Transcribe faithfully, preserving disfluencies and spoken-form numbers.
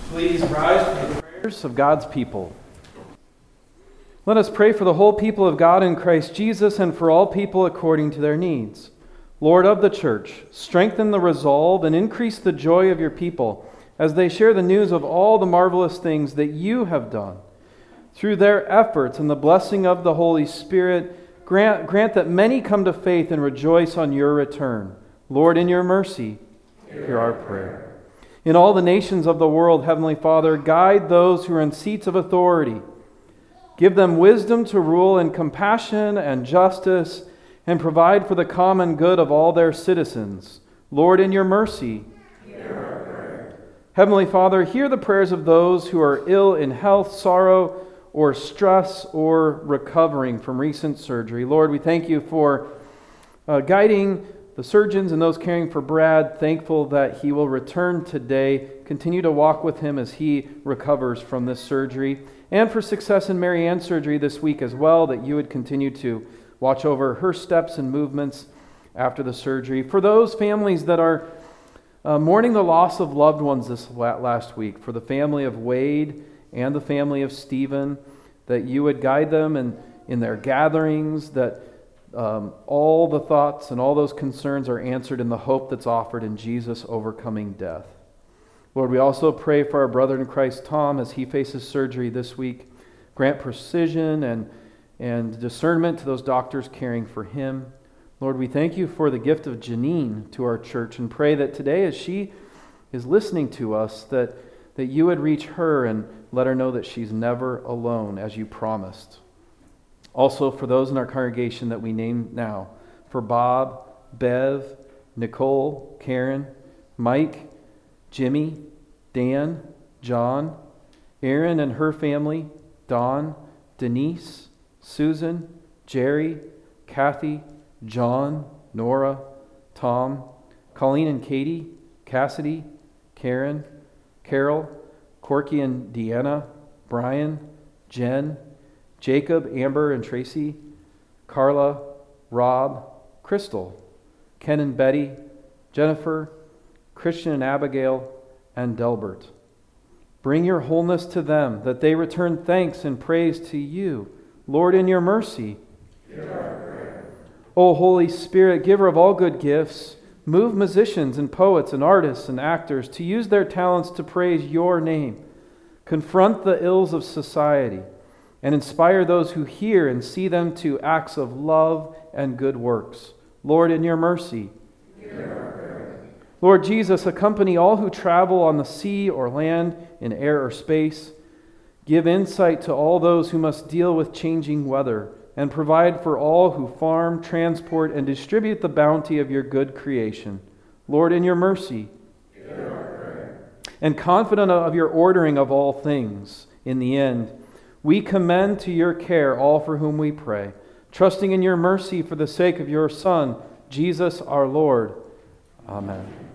Please rise for the prayers of God's people. Let us pray for the whole people of God in Christ Jesus and for all people according to their needs. Lord of the church, strengthen the resolve and increase the joy of your people as they share the news of all the marvelous things that you have done. Through their efforts and the blessing of the Holy Spirit, grant, grant that many come to faith and rejoice on your return. Lord, in your mercy, hear our prayer. In all the nations of the world, Heavenly Father, guide those who are in seats of authority. Give them wisdom to rule in compassion and justice and provide for the common good of all their citizens. Lord, in your mercy, hear our prayer. Heavenly Father, hear the prayers of those who are ill in health, sorrow, or stress, or recovering from recent surgery. Lord, we thank you for uh, guiding the surgeons and those caring for Brad, thankful that he will return today. Continue to walk with him as he recovers from this surgery. And for success in Mary Ann's surgery this week as well, that you would continue to watch over her steps and movements after the surgery. For those families that are uh, mourning the loss of loved ones this last week, for the family of Wade and the family of Stephen, that you would guide them in, in their gatherings, that Um, all the thoughts and all those concerns are answered in the hope that's offered in Jesus overcoming death. Lord, we also pray for our brother in Christ, Tom, as he faces surgery this week. Grant precision and, and discernment to those doctors caring for him. Lord, we thank you for the gift of Janine to our church and pray that today as she is listening to us, that, that you would reach her and let her know that she's never alone as you promised. Also, for those in our congregation that we name now, for Bob, Bev, Nicole, Karen, Mike, Jimmy, Dan, John, Aaron and her family, Don, Denise, Susan, Jerry, Kathy, John, Nora, Tom, Colleen and Katie, Cassidy, Karen, Carol, Corky and Deanna, Brian, Jen, Jacob, Amber, and Tracy, Carla, Rob, Crystal, Ken and Betty, Jennifer, Christian and Abigail, and Delbert. Bring your wholeness to them, that they return thanks and praise to you. Lord, in your mercy. Hear our prayer. O Holy Spirit, giver of all good gifts, move musicians and poets and artists and actors to use their talents to praise your name. Confront the ills of society and inspire those who hear and see them to acts of love and good works. Lord, in your mercy. Hear our prayer. Lord Jesus, accompany all who travel on the sea or land, in air or space. Give insight to all those who must deal with changing weather, and provide for all who farm, transport, and distribute the bounty of your good creation. Lord, in your mercy. Hear our prayer. And confident of your ordering of all things, in the end, we commend to your care all for whom we pray, trusting in your mercy for the sake of your Son, Jesus our Lord. Amen.